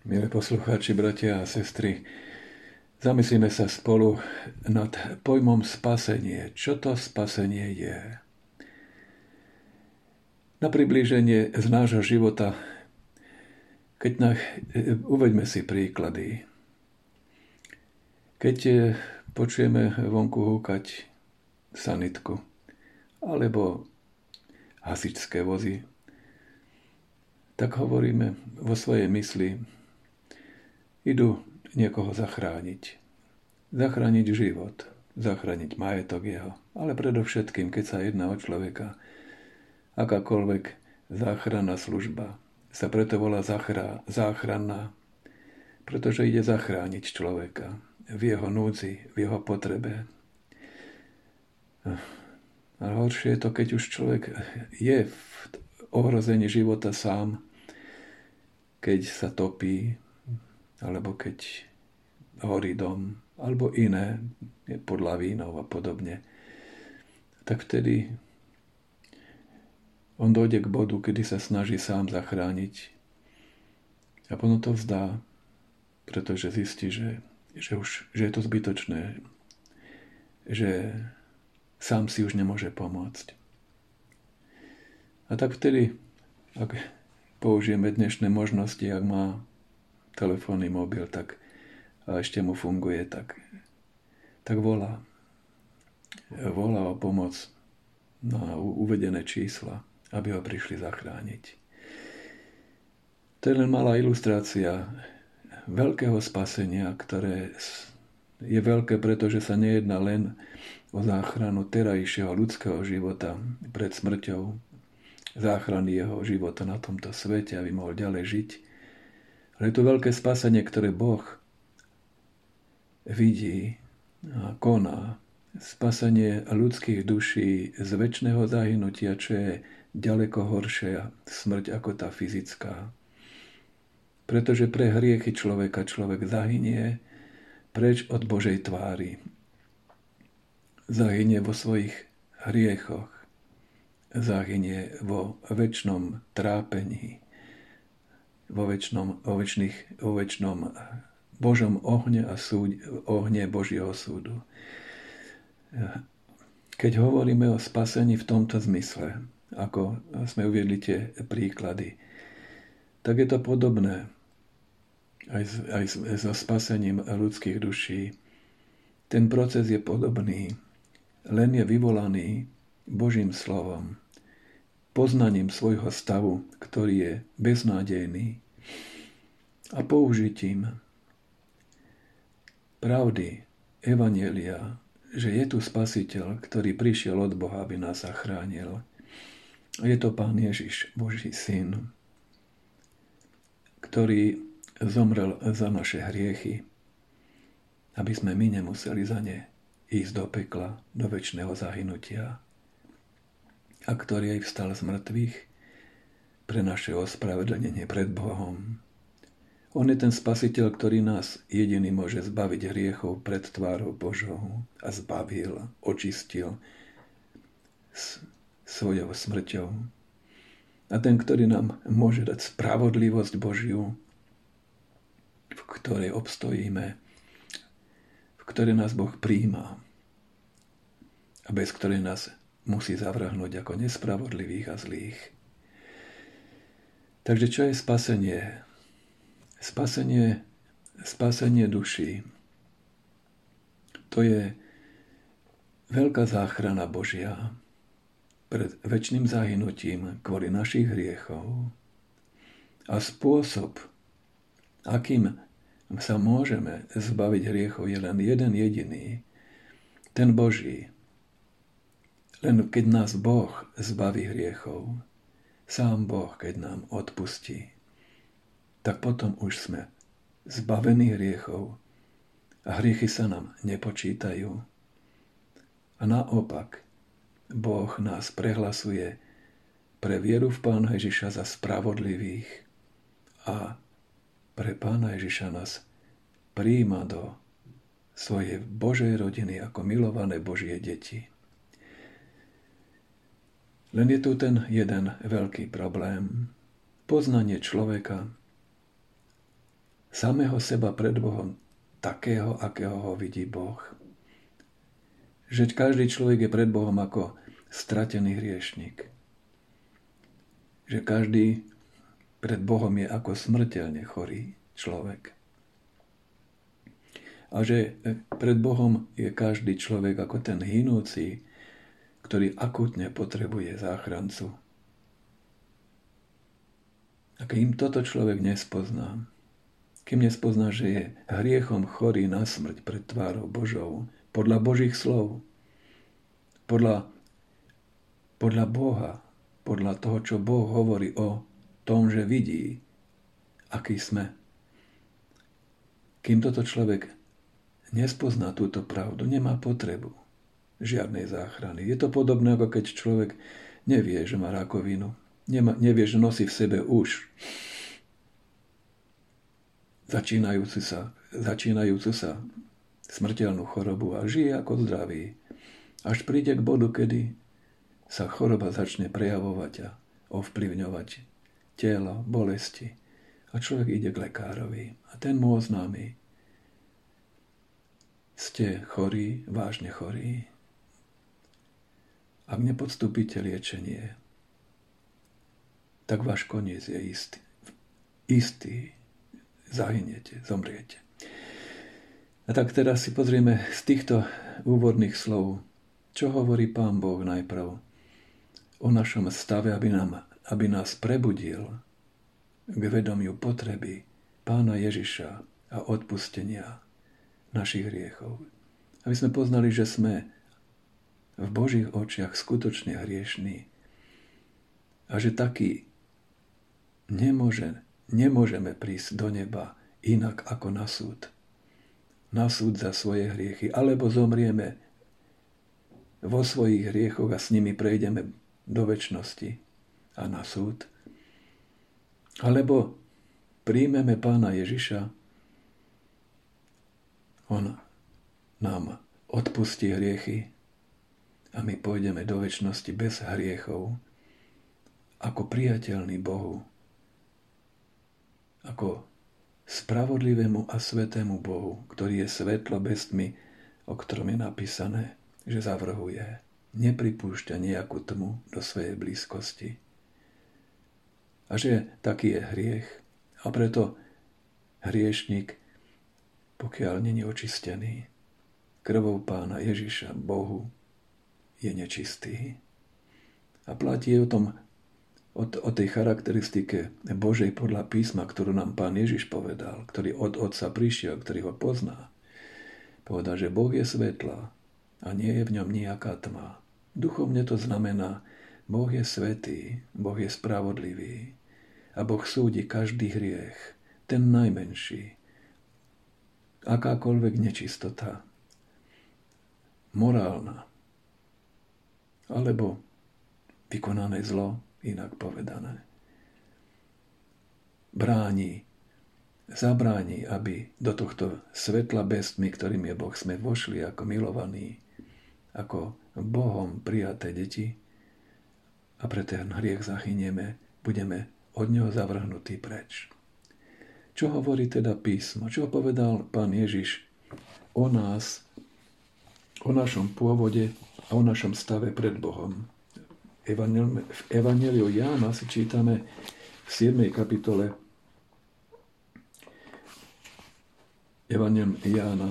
Milí poslucháči, bratia a sestry, zamyslíme sa spolu nad pojmom spasenie. Čo to spasenie je? Na priblíženie z nášho života, uveďme si príklady. Keď počujeme vonku húkať sanitku alebo hasičské vozy, tak hovoríme vo svojej mysli, idú niekoho zachrániť. Zachrániť život, zachrániť majetok jeho. Ale predovšetkým, keď sa jedná o človeka, akákoľvek záchranná služba sa preto volá záchranná, pretože ide zachrániť človeka v jeho núdzi, v jeho potrebe. A horšie je to, keď už človek je v ohrození života sám, keď sa topí, alebo keď horí dom, alebo iné, pod lavínou a podobne. Tak vtedy on dojde k bodu, kedy sa snaží sám zachrániť a potom to vzdá, pretože zistí, že je to zbytočné, že sám si už nemôže pomôcť. A tak vtedy, ak použijeme dnešné možnosti, ak má telefónny mobil, tak a ešte mu funguje, tak volá o pomoc na uvedené čísla, aby ho prišli zachrániť. To je len malá ilustrácia veľkého spasenia, ktoré je veľké, pretože sa nejedná len o záchranu terajšieho ľudského života pred smrťou, záchrany jeho života na tomto svete, aby mohol ďalej žiť. Ale je to veľké spasenie, ktoré Boh vidí a koná. Spasenie ľudských duší z večného zahynutia, čo je ďaleko horšia smrť ako tá fyzická. Pretože pre hriechy človek zahynie preč od Božej tvári. Zahynie vo svojich hriechoch. Zahynie vo večnom trápení. Vo večnom Božom ohne a ohne Božieho súdu. Keď hovoríme o spasení v tomto zmysle, ako sme uviedli tie príklady, tak je to podobné aj so spasením ľudských duší. Ten proces je podobný, len je vyvolaný Božím slovom, poznaním svojho stavu, ktorý je beznádejný, a použitím pravdy evanjelia, že je tu Spasiteľ, ktorý prišiel od Boha, aby nás zachránil. Je to Pán Ježiš, Boží syn, ktorý zomrel za naše hriechy, aby sme my nemuseli za ne ísť do pekla, do večného zahynutia, a ktorý aj vstal z mŕtvych pre naše ospravedlnenie pred Bohom. On je ten Spasiteľ, ktorý nás jediný môže zbaviť hriechov pred tvárou Božou a zbavil, očistil svojou smrťou. A ten, ktorý nám môže dať spravodlivosť Božiu, v ktorej obstojíme, v ktorej nás Boh prijíma a bez ktorej nás musí zavrhnúť ako nespravodlivých a zlých. Takže čo je spasenie? Spasenie duší. To je veľká záchrana Božia pred večným zahynutím kvôli našich hriechov. A spôsob, akým sa môžeme zbaviť hriechov, je len jeden jediný, ten Boží. Len keď nás Boh zbaví hriechov, sám Boh, keď nám odpustí, tak potom už sme zbavení hriechov a hriechy sa nám nepočítajú. A naopak, Boh nás prehlasuje pre vieru v Pána Ježiša za spravodlivých a pre Pána Ježiša nás prijíma do svojej Božej rodiny ako milované Božie deti. Len je tu ten jeden veľký problém. Poznanie človeka samého seba pred Bohom, takého, akého ho vidí Boh. Že každý človek je pred Bohom ako stratený hriešnik. Že každý pred Bohom je ako smrteľne chorý človek. A že pred Bohom je každý človek ako ten hynúci, ktorý akútne potrebuje záchrancu. A kým toto človek nespozná, kým nespozná, že je hriechom chorý na smrť pred tvárou Božou, podľa Božích slov, podľa Boha, podľa toho, čo Boh hovorí o tom, že vidí, aký sme. Kým toto človek nespozná túto pravdu, nemá potrebu žiadnej záchrany. Je to podobné, ako keď človek nevie, že má rakovinu. Nevie, že nosí v sebe už začínajúcu sa smrteľnú chorobu a žije ako zdravý. Až príde k bodu, kedy sa choroba začne prejavovať a ovplyvňovať telo, bolesti. A človek ide k lekárovi a ten mu oznámi: ste chorí, vážne chorí. Ak nepodstúpite liečenie, tak váš koniec je istý. Zahynete, zomriete. A tak teraz si pozrieme z týchto úvodných slov, čo hovorí Pán Boh najprv o našom stave, aby nás prebudil k vedomiu potreby Pána Ježiša a odpustenia našich hriechov. Aby sme poznali, že sme v Božích očiach skutočne hriešní a že taký nemôžeme prísť do neba inak ako na súd. Na súd za svoje hriechy. Alebo zomrieme vo svojich hriechoch a s nimi prejdeme do večnosti a na súd. Alebo príjmeme Pána Ježiša, on nám odpustí hriechy a my pôjdeme do večnosti bez hriechov ako priateľný Bohu, ako spravodlivému a svätému Bohu, ktorý je svetlo bez tmy, o ktorom je napísané, že zavrhuje, nepripúšťa nejakú tmu do svojej blízkosti. A že taký je hriech. A preto hriešnik, pokiaľ nie je očistený krvou Pána Ježiša Bohu, je nečistý. A platí o tej charakteristike Božej podľa písma, ktorú nám Pán Ježiš povedal, ktorý od Otca prišiel, ktorý ho pozná. Povedal, že Boh je svetla a nie je v ňom nejaká tma. Duchovne to znamená, Boh je svätý, Boh je spravodlivý a Boh súdi každý hriech, ten najmenší. Akákoľvek nečistota, morálna, alebo vykonané zlo, inak povedané, zabráni, aby do tohto svetla bez tmy, ktorým je Boh, sme vošli ako milovaní, ako Bohom prijaté deti a pre ten hriech zachynieme, budeme od neho zavrhnutí preč. Čo hovorí teda písmo? Čo povedal Pán Ježiš o nás, o našom pôvode a o našom stave pred Bohom? V Evanjeliu Jána si čítame v 7. kapitole Evanjelium Jána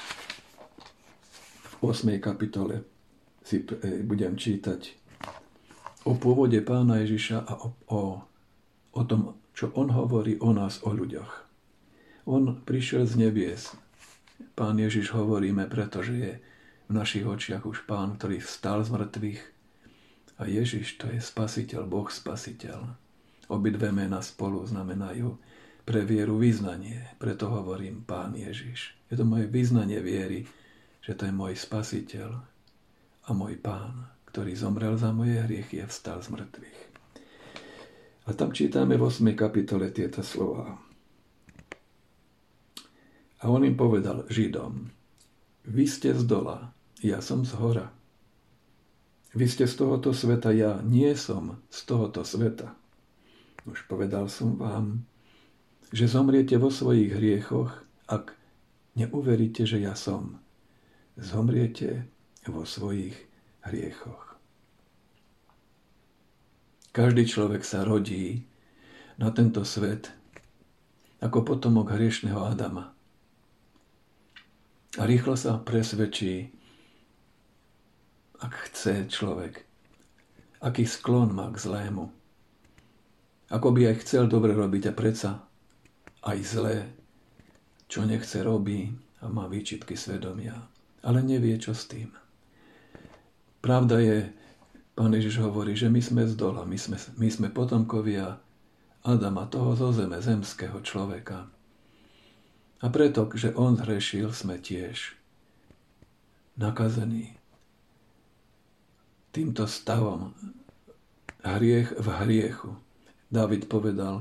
v 8. kapitole si budem čítať o pôvode Pána Ježiša a o tom, čo on hovorí o nás, o ľuďoch. On prišiel z nebies. Pán Ježiš hovoríme, pretože je v našich očiach už Pán, ktorý vstal z mŕtvych. A Ježiš, to je Spasiteľ, Boh Spasiteľ. Obidve mená spolu znamenajú pre vieru vyznanie. Preto hovorím Pán Ježiš. Je to moje vyznanie viery, že to je môj Spasiteľ a môj Pán, ktorý zomrel za moje hriechy a vstal z mŕtvych. A tam čítame v 8. kapitole tieto slová. A on im povedal Židom: vy ste z dola, ja som z hora. Vy ste z tohoto sveta, ja nie som z tohoto sveta. Už povedal som vám, že zomriete vo svojich hriechoch, ak neuveríte, že ja som. Zomriete vo svojich hriechoch. Každý človek sa rodí na tento svet ako potomok hriešneho Adama. A rýchlo sa presvedčí, ak chce človek, aký sklon má k zlému. Ako by aj chcel dobre robiť a predsa aj zlé, čo nechce robí a má výčitky svedomia, ale nevie, čo s tým. Pravda je, Pán Ježiš hovorí, že my sme z dola, my sme potomkovia Adama, toho zo zeme, zemského človeka. A preto, že on zhrešil, sme tiež nakazení týmto stavom. Hriech v hriechu. Dávid povedal,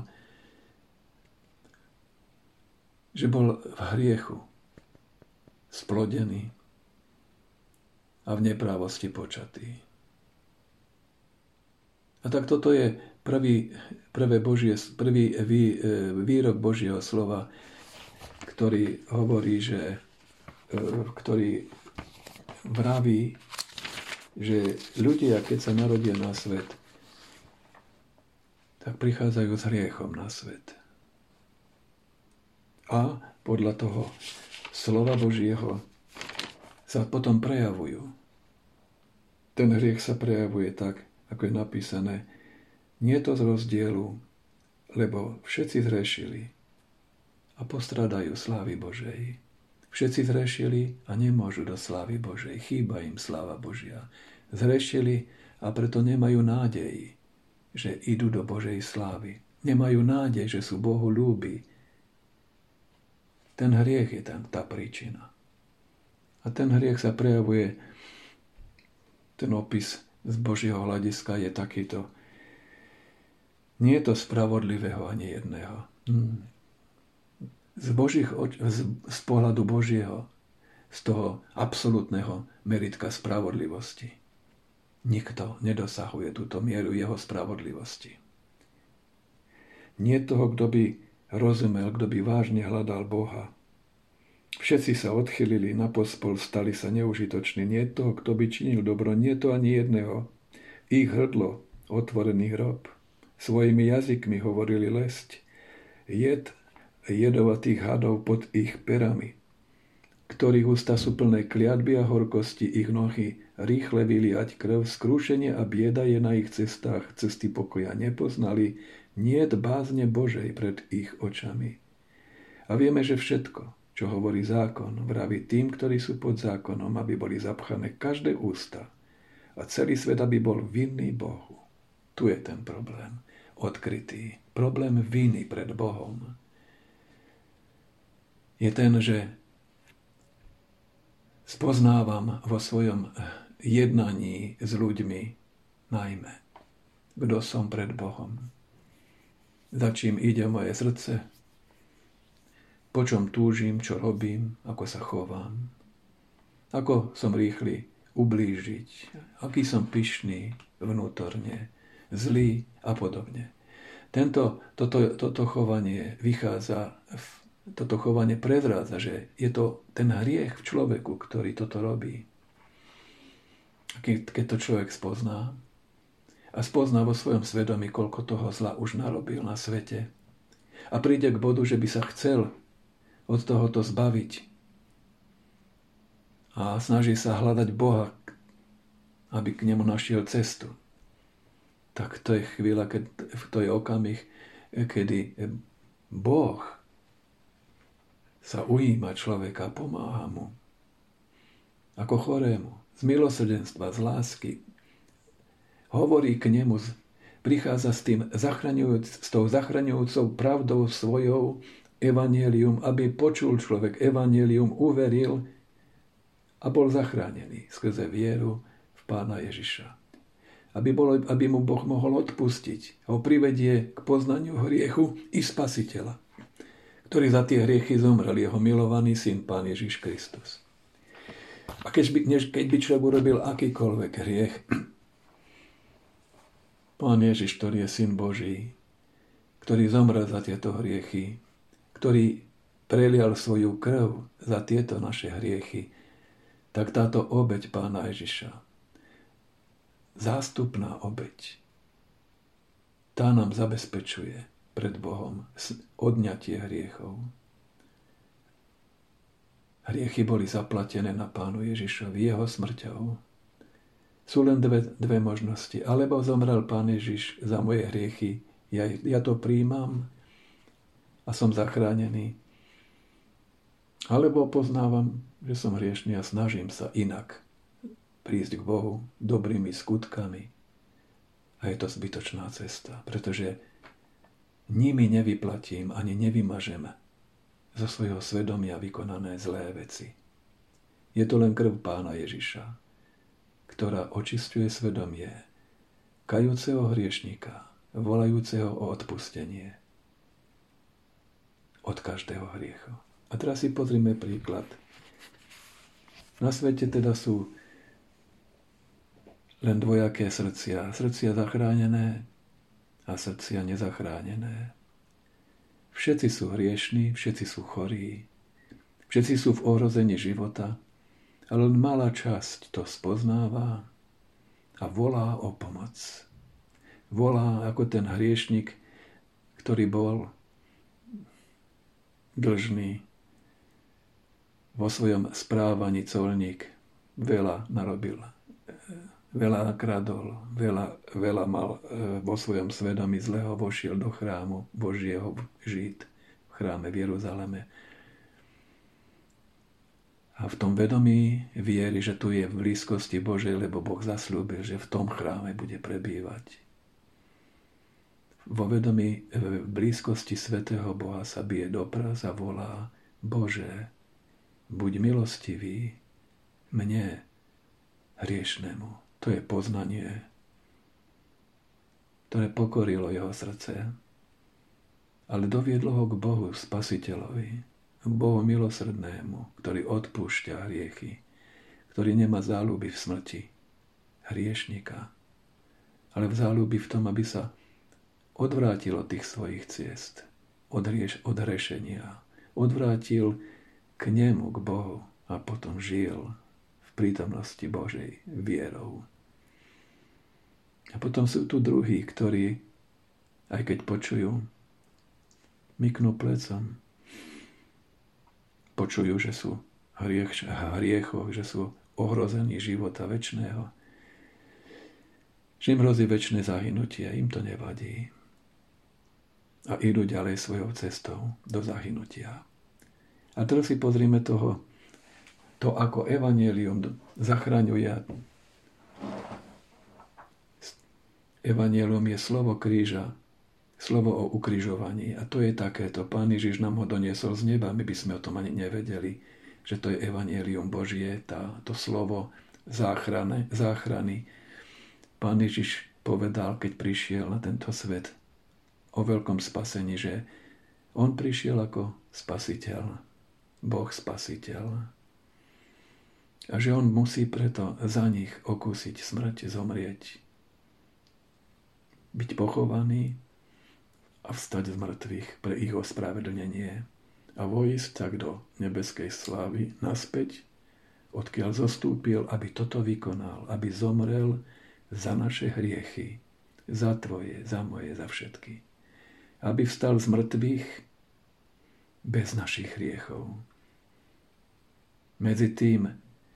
že bol v hriechu splodený a v neprávosti počatý. A tak toto je prvý výrok Božieho slova, ktorý hovorí, ktorý vraví, že ľudia, keď sa narodia na svet, tak prichádzajú s hriechom na svet. A podľa toho slova Božieho sa potom prejavujú. Ten hriech sa prejavuje tak, ako je napísané, nie je to z rozdielu, lebo všetci zhrešili a postradajú slávy Božej. Všetci zhrešili a nemôžu do slávy Božej. Chýba im sláva Božia. Zhrešili a preto nemajú nádej, že idú do Božej slávy. Nemajú nádej, že sú Bohu ľúbi. Ten hriech je tá príčina. A ten hriech sa prejavuje, ten opis z Božieho hľadiska je takýto. Nie je to spravodlivého ani jedného. Z pohľadu Božieho, z toho absolútneho meritka spravodlivosti. Nikto nedosahuje túto mieru jeho spravodlivosti. Nie toho, kto by rozumel, kto by vážne hľadal Boha. Všetci sa odchylili na pospol, stali sa neužitoční. Nie toho, kto by činil dobro, nie to ani jedného. Ich hrdlo, otvorený hrob. Svojimi jazykmi hovorili lesť. Jed jedovatých hadov pod ich perami, ktorých ústa sú plné kliatby a horkosti, ich nohy rýchle vyliať krv, skrúšenie a bieda je na ich cestách, cesty pokoja nepoznali, niet bázne Božej pred ich očami. A vieme, že všetko, čo hovorí zákon, vraví tým, ktorí sú pod zákonom, aby boli zapchané každé ústa a celý svet, aby bol vinný Bohu. Tu je ten problém odkrytý. Problém viny pred Bohom je ten, že spoznávam vo svojom jednaní s ľuďmi najmä, kto som pred Bohom, za čím ide moje srdce, po čom túžim, čo robím, ako sa chovám, ako som rýchly ublížiť, aký som pyšný vnútorne, zlý a podobne. Toto chovanie vychádza, toto chovanie prezrádza, že je to ten hriech v človeku, ktorý toto robí. Keď to človek spozná a spozná vo svojom svedomí, koľko toho zla už narobil na svete a príde k bodu, že by sa chcel od tohoto zbaviť a snaží sa hľadať Boha, aby k nemu našiel cestu, tak to je chvíľa, to je okamih, kedy Boh sa ujíma človeka, pomáha mu ako chorému, z milosrdenstva, z lásky. Hovorí k nemu, prichádza s tou zachraňujúcou pravdou svojou, evanjelium, aby počul človek evanjelium, uveril a bol zachránený skrze vieru v Pána Ježiša. Aby mu Boh mohol odpustiť. Ho privedie k poznaniu hriechu i Spasiteľa, ktorý za tie hriechy zomrel, jeho milovaný syn Pán Ježiš Kristus. A keď by človek urobil akýkoľvek hriech, Pán Ježiš, ktorý je syn Boží, ktorý zomrel za tieto hriechy, ktorý prelial svoju krv za tieto naše hriechy, tak táto obeť Pána Ježiša, zástupná obeť, tá nám zabezpečuje pred Bohom odňatie hriechov. Hriechy boli zaplatené na Pánu Ježišovi jeho smrťou. Sú len dve možnosti. Alebo zomrel Pán Ježiš za moje hriechy, ja to príjmam a som zachránený. Alebo poznávam, že som hriešný a snažím sa inak prísť k Bohu dobrými skutkami. A je to zbytočná cesta, pretože nimi nevyplatím ani nevymažem zo svojho svedomia vykonané zlé veci. Je to len krv Pána Ježiša, ktorá očisťuje svedomie kajúceho hriešnika, volajúceho o odpustenie od každého hriechu. A teraz si pozrime príklad. Na svete teda sú len dvojaké srdcia. Srdcia zachránené a srdcia nezachránené. Všetci sú hriešní, všetci sú chorí, všetci sú v ohrození života, ale len malá časť to spoznáva a volá o pomoc. Volá ako ten hriešnik, ktorý bol dlžný vo svojom správaní colník, veľa narobil, veľa nakradol, veľa mal vo svojom svedomí zlého, vošiel do chrámu Božieho žít v chráme v Jeruzaleme. A v tom vedomí viery, že tu je v blízkosti Božej, lebo Boh zasľúbil, že v tom chráme bude prebývať. Vo vedomí v blízkosti svätého Boha sa bije do prás a volá: Bože, buď milostivý mne, hriešnemu. To je poznanie, ktoré pokorilo jeho srdce, ale doviedlo ho k Bohu Spasiteľovi, k Bohu milosrdnému, ktorý odpúšťa hriechy, ktorý nemá záľuby v smrti hriešnika, ale v záľuby v tom, aby sa odvrátil od tých svojich ciest, od hrešenia, odvrátil k nemu, k Bohu a potom žil v prítomnosti Božej vierou. A potom sú tu druhí, ktorí, aj keď počujú, myknú plecom. Počujú, že sú hriechoch, že sú ohrození života večného. Že im hrozí večné zahynutie, im to nevadí. A idú ďalej svojou cestou do zahynutia. A teraz si pozrime to, ako evanjelium zachraňuje. Evanjelium je slovo kríža, slovo o ukrižovaní. A to je takéto. Pán Ježiš nám ho doniesol z neba. My by sme o tom ani nevedeli, že to je evanjelium Božie, to slovo záchrany. Pán Ježiš povedal, keď prišiel na tento svet o veľkom spasení, že on prišiel ako spasiteľ, Boh spasiteľ. A že on musí preto za nich okúsiť smrť, zomrieť, byť pochovaný a vstať z mŕtvych pre ich ospravedlnenie a vojsť tak do nebeskej slávy naspäť, odkiaľ zostúpil, aby toto vykonal, aby zomrel za naše hriechy, za tvoje, za moje, za všetky. Aby vstal z mŕtvych bez našich hriechov. Medzi tým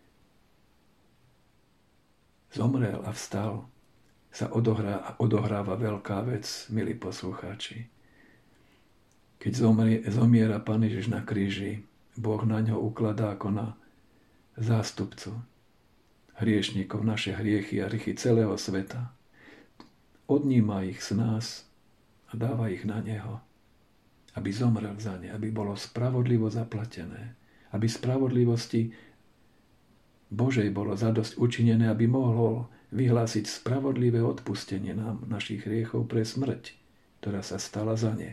zomrel a vstal sa odohráva veľká vec, milí poslucháči. Keď zomiera Pán Ježiš na kríži, Boh na ňo ukladá ako na zástupcu hriešníkov naše hriechy a hriechy celého sveta. Odníma ich z nás a dáva ich na neho, aby zomrel za ne, aby bolo spravodlivo zaplatené, aby spravodlivosti Božej bolo zadosť učinené, aby mohol vyhlásiť spravodlivé odpustenie nám našich hriechov pre smrť, ktorá sa stala za ne.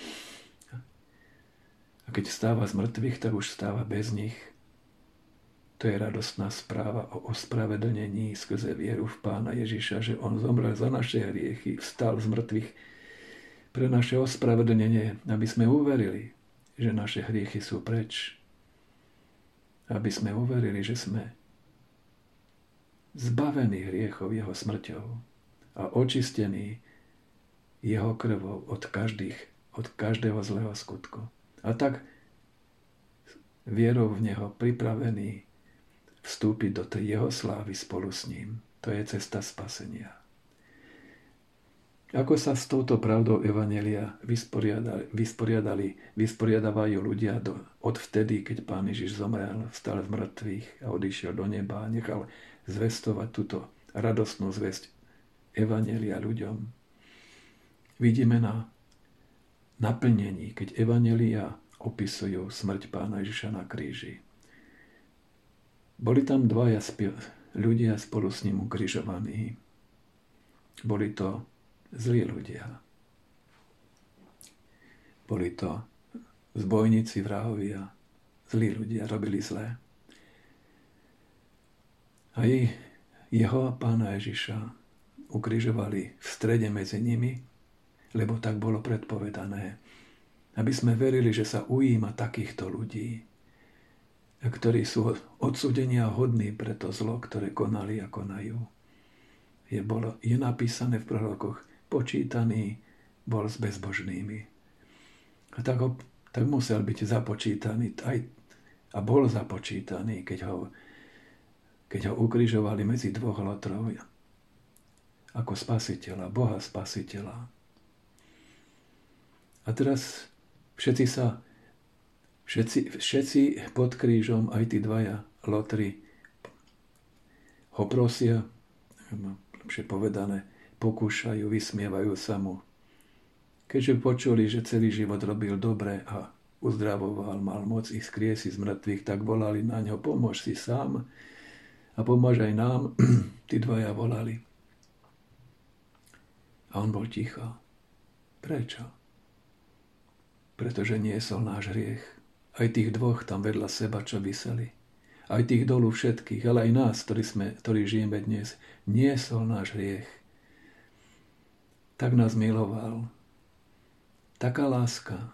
A keď vstáva z mŕtvych, tak už vstáva bez nich. To je radostná správa o ospravedlnení skrze vieru v Pána Ježiša, že on zomrel za naše hriechy, vstal z mŕtvych pre naše ospravedlnenie, aby sme uverili, že naše hriechy sú preč, aby sme uverili, že sme zbavení hriechov jeho smrťou a očistení jeho krvou od každého zlého skutku. A tak vierou v neho pripravení vstúpiť do tej jeho slávy spolu s ním. To je cesta spasenia. Ako sa s touto pravdou evanjelia vysporiadavajú ľudia od vtedy, keď Pán Ježiš zomrel, vstal z mŕtvych a odišiel do neba a nechal zvestovať túto radostnú zvesť evanjelia ľuďom. Vidíme na naplnení, keď evanjelia opisujú smrť Pána Ježiša na kríži. Boli tam dvaja ľudia spolu s ním ukrižovaní. Boli to zlí ľudia. Boli to zbojníci, vrahovia, zlí ľudia, robili zlé. A jeho a Pána Ježiša ukrižovali v strede medzi nimi, lebo tak bolo predpovedané. Aby sme verili, že sa ujíma takýchto ľudí, ktorí sú odsúdenia hodní pre to zlo, ktoré konali a konajú. Je napísané v prorokoch, počítaný bol s bezbožnými. A tak musel byť započítaný a bol započítaný, keď ho ukrižovali medzi dvoch lotrov ako spasiteľa, Boha spasiteľa. A teraz všetci pod krížom, aj tí dvaja lotri, ho prosia, lepšie povedané, pokúšajú, vysmievajú sa mu. Keďže počuli, že celý život robil dobre a uzdravoval, mal moc ich skriesiť z mŕtvych, tak volali na ňo, pomôž si sám a pomôž aj nám. Tí dvaja volali. A on bol ticho. Prečo? Pretože niesol náš hriech. Aj tých dvoch tam vedľa seba, čo viseli. Aj tých dolu všetkých, ale aj nás, ktorí žijeme dnes, niesol náš hriech. Tak nás miloval. Taká láska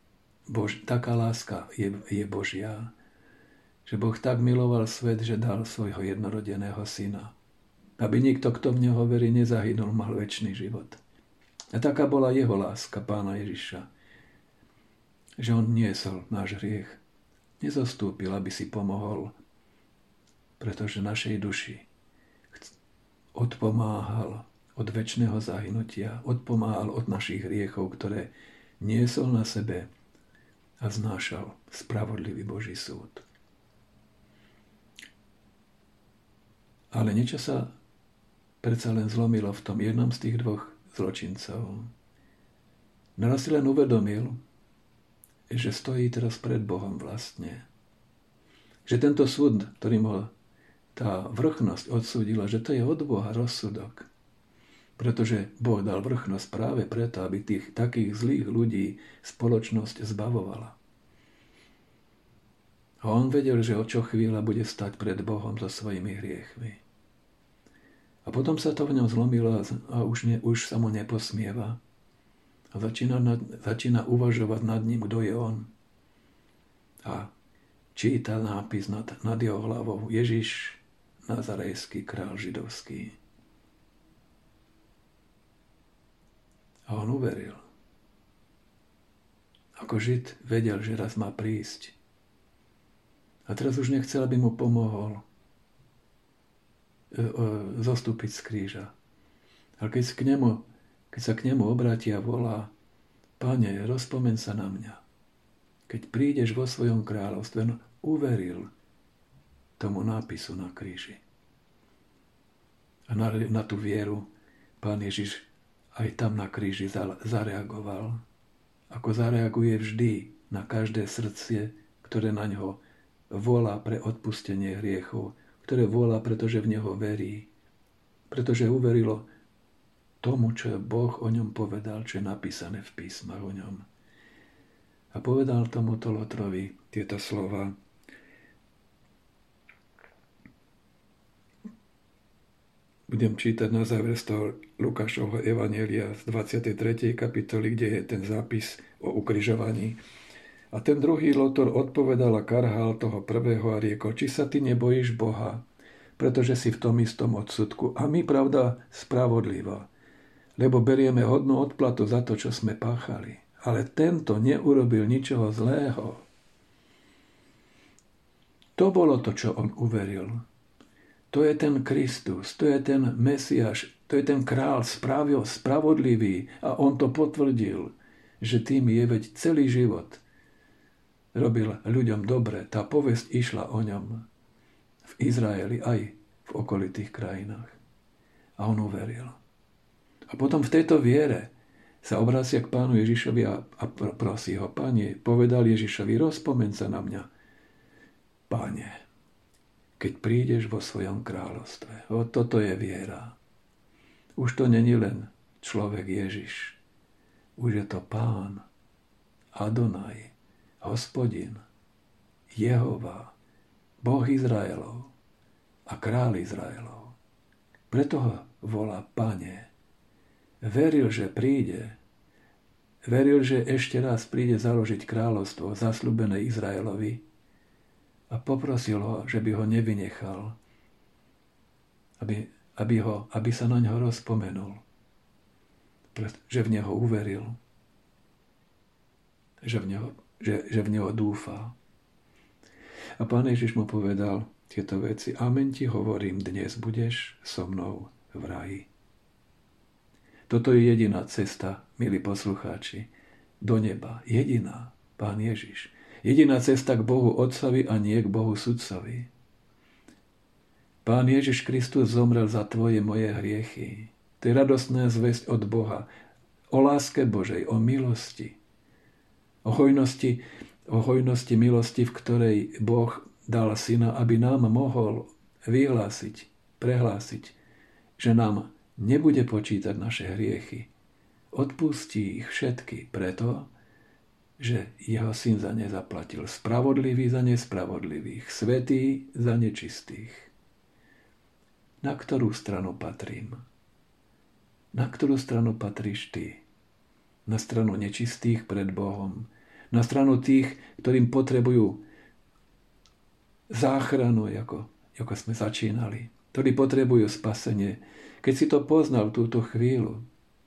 je Božia, že Boh tak miloval svet, že dal svojho jednorodeného syna, aby nikto, kto v neho verí, nezahynul, mal večný život. A taká bola jeho láska, Pána Ježiša, že on niesol náš hriech. Nezostúpil, aby si pomohol, pretože našej duši odpomáhal od večného zahynutia, odpomáhal od našich hriechov, ktoré niesol na sebe a znášal spravodlivý Boží súd. Ale niečo sa predsa len zlomilo v tom jednom z tých dvoch zločincov. Naraz si len uvedomil, že stojí teraz pred Bohom vlastne. Že tento súd, ktorý mu tá vrchnosť odsúdila, že to je od Boha rozsudok. Pretože Boh dal vrchnosť práve preto, aby tých takých zlých ľudí spoločnosť zbavovala. A on vedel, že o čo chvíľa bude stať pred Bohom so svojimi hriechmi. A potom sa to v ňom zlomilo a už sa mu neposmieva. A začína uvažovať nad ním, kto je on. A číta nápis nad jeho hlavou: Ježiš, Nazarejský král židovský. A on uveril. Ako Žid vedel, že raz má prísť. A teraz už nechcel, aby mu pomohol zostúpiť z kríža. Ale keď sa k nemu obráti a volá: Pane, rozpomeň sa na mňa. Keď prídeš vo svojom kráľovstve, no uveril tomu nápisu na kríži. A na tú vieru Pán Ježiš aj tam na kríži zareagoval. Ako zareaguje vždy na každé srdcie, ktoré na ňo volá pre odpustenie hriechov, ktoré volá, pretože v neho verí. Pretože uverilo tomu, čo Boh o ňom povedal, čo je napísané v písmach o ňom. A povedal tomuto lotrovi tieto slova: Budem čítať na záver z toho Lukášovho evanjelia z 23. kapitoly, kde je ten zápis o ukrižovaní. A ten druhý lotor odpovedal a karhal toho prvého a riekol, či sa ty nebojíš Boha, pretože si v tom istom odsudku. A my, pravda, spravodlivá, lebo berieme hodnú odplatu za to, čo sme páchali. Ale tento neurobil ničoho zlého. To bolo to, čo on uveril. To je ten Kristus, to je ten Mesiáš, to je ten král spravodlivý a on to potvrdil, že tým je veď celý život. Robil ľuďom dobre, tá povesť išla o ňom v Izraeli aj v okolitých krajinách. A on uveril. A potom v tejto viere sa obrácia k pánu Ježišovi a prosí ho, Pane, povedal Ježišovi, rozpomeň sa na mňa. Pane, keď prídeš vo svojom kráľovstve. Toto je viera. Už to není len človek Ježiš. Už je to Pán, Adonaj, Hospodin, Jehova, Boh Izraelov a kráľ Izraelov. Preto ho volá Pane. Veril, že príde. Veril, že ešte raz príde založiť kráľovstvo zasľúbené Izraelovi a poprosil ho, že by ho nevynechal, aby sa na ňo rozpomenul, že v neho uveril, že v neho dúfa. A Pán Ježiš mu povedal tieto veci. Amen ti hovorím, dnes budeš so mnou v raji. Toto je jediná cesta, milí poslucháči, do neba. Jediná, Pán Ježiš. Jediná cesta k Bohu Otcovi a nie k Bohu Sudcovi. Pán Ježiš Kristus zomrel za tvoje moje hriechy. To je radostná zvesť od Boha. O láske Božej, o milosti. O hojnosti milosti, v ktorej Boh dal syna, aby nám mohol prehlásiť, že nám nebude počítať naše hriechy. Odpustí ich všetky preto, že jeho syn za ne zaplatil. Spravodlivý za nespravodlivých, svätý za nečistých. Na ktorú stranu patrím? Na ktorú stranu patríš ty? Na stranu nečistých pred Bohom. Na stranu tých, ktorým potrebujú záchranu, ako sme začínali. Ktorí potrebujú spasenie. Keď si to poznal túto chvíľu,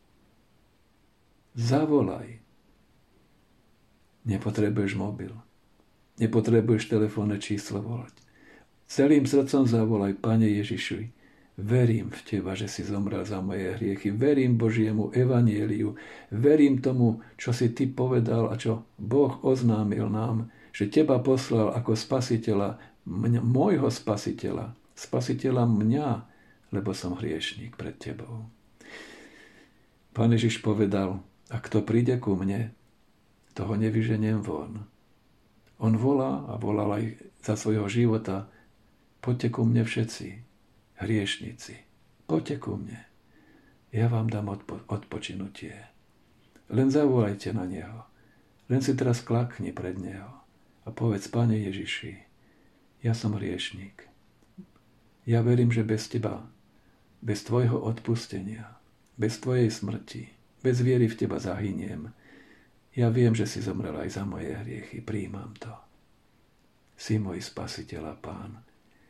zavolaj. Nepotrebuješ mobil. Nepotrebuješ telefónne číslo volať. Celým srdcom zavolaj, Pane Ježišu, verím v Teba, že si zomrel za moje hriechy. Verím Božiemu evanjeliu. Verím tomu, čo si Ty povedal a čo Boh oznámil nám, že Teba poslal ako spasiteľa, môjho spasiteľa, spasiteľa mňa, lebo som hriešník pred Tebou. Pán Ježiš povedal, a kto príde ku mne, toho nevyženiem von. On volá a volal aj za svojho života, poďte ku mne všetci, hriešnici, poďte ku mne. Ja vám dám odpočinutie. Len zavolajte na Neho. Len si teraz klakni pred Neho a povedz, Pane Ježiši, ja som hriešník. Ja verím, že bez Teba, bez Tvojho odpustenia, bez Tvojej smrti, bez viery v Teba zahyniem. Ja viem, že si zomrel aj za moje hriechy. Prijímam to. Si môj spasiteľ a Pán.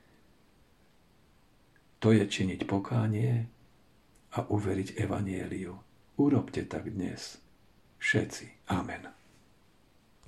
To je činiť pokánie a uveriť evanjeliu. Urobte tak dnes. Všetci. Amen.